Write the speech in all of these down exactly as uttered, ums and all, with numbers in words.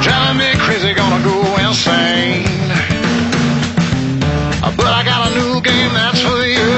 driving me crazy, gonna go insane. But I got a new game that's for you.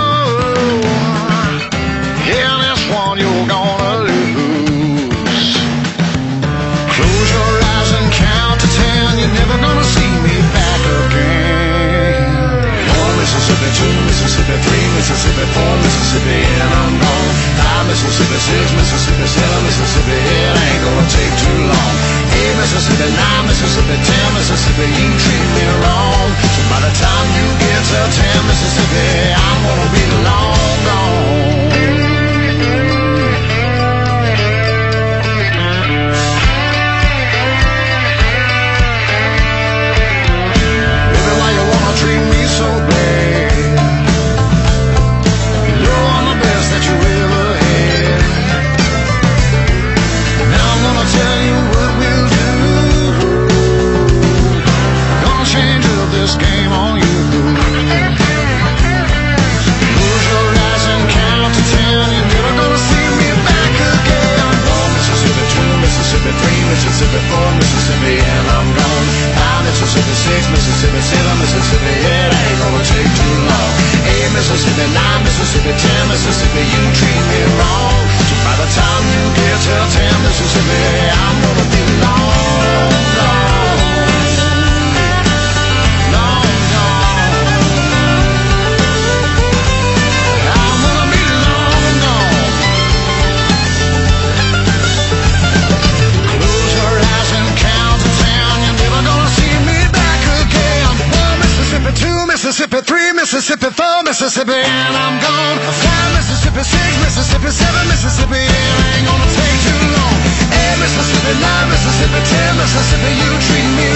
Yeah, this one you're gonna lose. Close your eyes and count to ten. You're never gonna see me back again. One Mississippi, two Mississippi, three Mississippi, four Mississippi, and I'm gone. Five Mississippi, six Mississippi, seven Mississippi, it ain't gonna take too long. Eight Mississippi, nine Mississippi, ten Mississippi, you treat me wrong. So by the time you get to ten Mississippi, I'm gonna be long gone. Baby, why you wanna treat me so bad? You know I'm the best that you ever had. Now I'm gonna tell you what we'll do. Gonna change up this game on you. Close your eyes and count to ten. You're never gonna see me back again. One Mississippi, two Mississippi, three Mississippi, four Mississippi, and I'm gone. Five Mississippi, six Mississippi, seven Mississippi, it ain't gonna take too long. Eight Mississippi, nine Mississippi, ten Mississippi, you treat me wrong. So by the time you get to ten Mississippi, I'm gonna be long gone. Long gone. I'm gonna be long gone. Close your eyes and count to ten. You're never gonna see me back again. One Mississippi, two Mississippi, three Mississippi, four Mississippi, and I'm gone. Five Mississippi, six Mississippi, seven Mississippi, it ain't gonna take too long. Eight Mississippi, nine Mississippi, ten Mississippi, you treat me